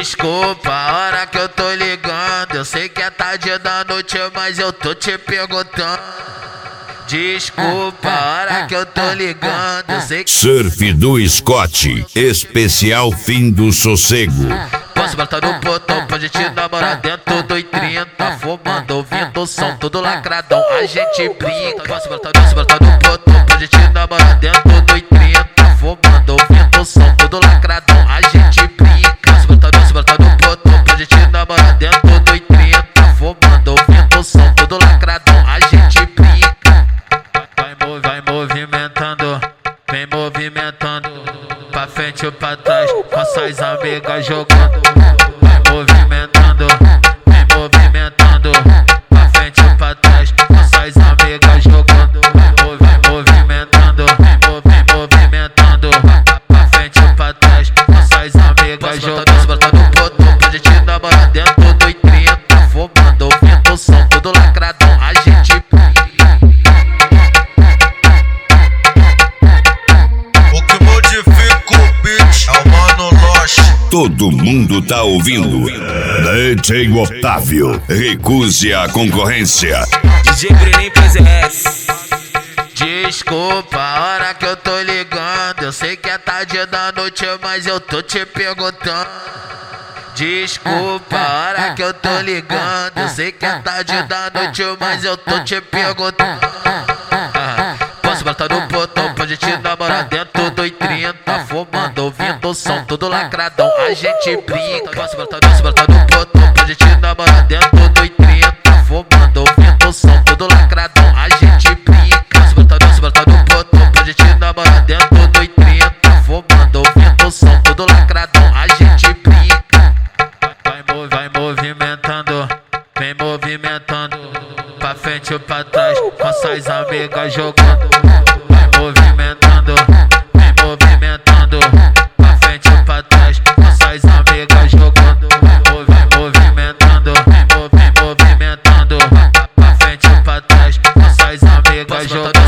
Desculpa a hora que eu tô ligando, eu sei que é tarde da noite, mas eu tô te perguntando. Desculpa a hora que eu tô ligando, eu sei que... Surf do Scott, especial fim do sossego. Posso botar no botão pra gente namorar dentro do 30, fumando, ouvindo o som, tudo lacradão, a gente brinca. Posso botar no botão pra gente namorar dentro do 30, fumando, ouvindo o som, tudo lacradão, a gente brinca. Posso botar no botão pra gente namorar dentro do 30, fumando, ouvindo o som, tudo lacradão, a gente brinca. Vai movimentando, vem movimentando, pra frente ou pra trás, com suas amigas jogando. Vai movimentando, vem movimentando, pra frente ou pra trás, com suas amigas jogando. Vai movimentando, vem movimentando, pra frente ou pra trás, com suas amigas jogando. Bota no botão pra gente namorar dentro do 30, fumando, ouvindo o som, tudo lacradão, a gente brinca. Todo mundo tá ouvindo. DJ Otávio, recuse a concorrência. DJ Breninho PZS. Desculpa a hora que eu tô ligando, eu sei que é tarde da noite, mas eu tô te perguntando. Desculpa a hora que eu tô ligando, eu sei que é tarde da noite, mas eu tô te perguntando. Posso botar no botão pra gente namorar dentro do 30, fumando, ouvindo o som, tudo lacradão, a gente brinca. Posso botar no botão pra gente namorar dentro do 30, fumando, ouvindo o som, tudo lacradão, a gente brinca. Posso botar no botão pra gente namorar dentro do 30, fumando, ouvindo o som, tudo lacradão, a gente brinca. Vai movimentando, vem movimentando, pra frente ou pra trás, com suas amigas jogando. Vai movimentando, vem movimentando, pra frente ou pra trás, com suas amigas jogando. Vai movimentando, vem movimentando, pra frente ou pra trás, com suas amigas jogando.